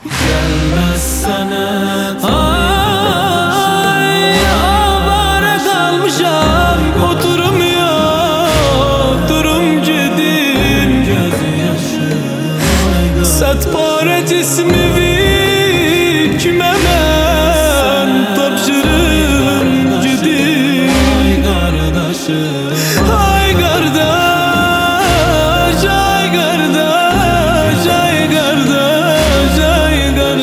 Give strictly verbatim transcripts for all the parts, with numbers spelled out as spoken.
Gelmezsene Ay avare kalmışam, oturum yok, durum cidin. Sat pare cismimi kime ben tapşırım cidin. Ay kardeş, ay kardeş, ay kardeş, ay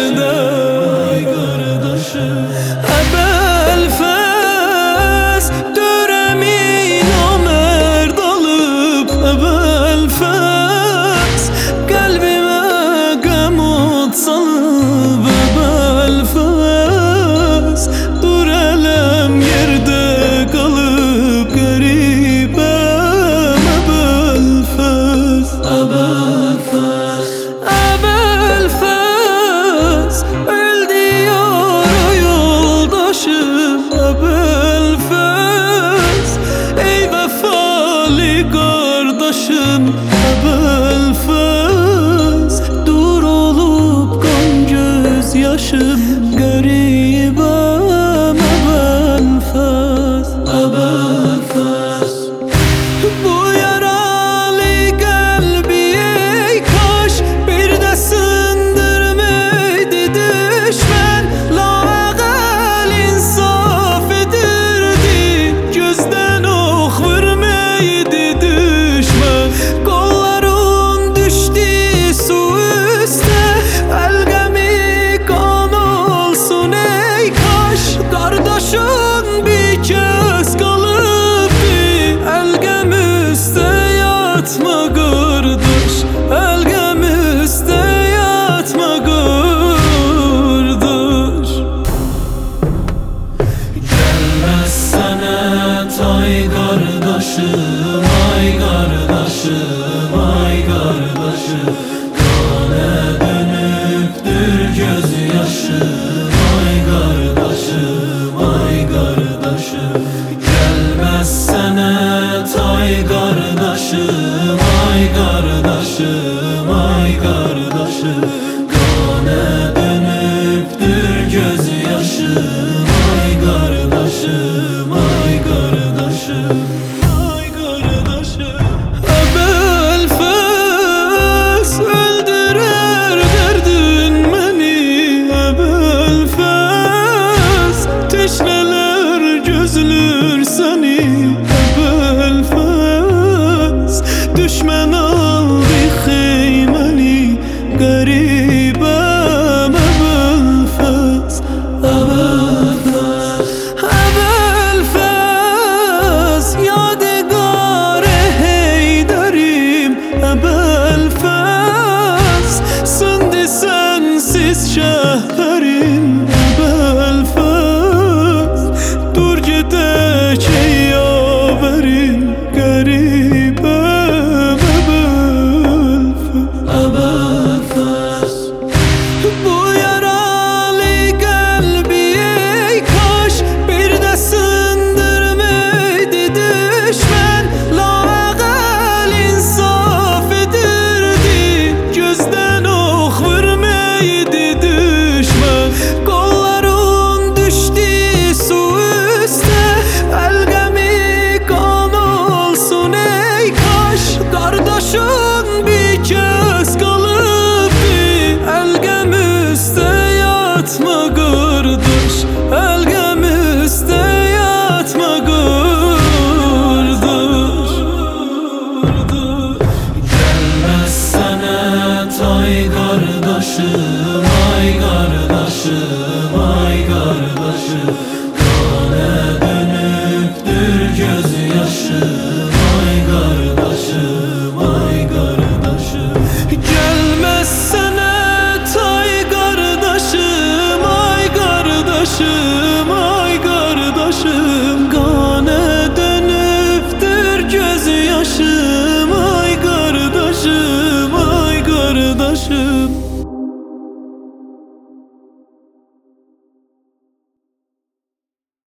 kardeş. Ebel fes döremin amerd alıp, ebel fes kalbime gamut salıp, ebel fes dur elem yerde kalıp garibem, ebel fes, ebel fes, ebel fes öldü yar o yoldaşım, ebel fes ey vefalı kardeşim, ebel fes dur olup kan göz yaşım garibem, ebel fes, ebel fes. Bu yaralı kalbi ey kaş bir de sındırmaydı düşman, lağal insaf edirdi, gözden ok vermeydi düşman. Kolların düştü su üste, elgemi kan olsun ey kaş. Kardeşin bir kez kalıptı, elgem üste yatma kardeş, elgem üste yatma kardeş. Gelmezsene tay kardeşim, ay kardeşim, ay kardeşim. Kane dönüktür gözyaşım, ay kardeşim, ay kardeşim. Gelmezsene tay kardeşim, ay kardeşim, ay kardeşim. Kane dönüktür gözyaşım, ay kardeşim, ay kardeşim, ay kardeşim. Ebel fes öldürer derdin beni, ebel fes teşneler gözlür seni, ebel fes düşman aldı heymeni garibem, ebel fes, ebel fes, ebel fes yadigar heyderim, ebel fes söndü sensiz şehrim, ebel fes dur gidek ey yaverim garibem, ebel fes, ebel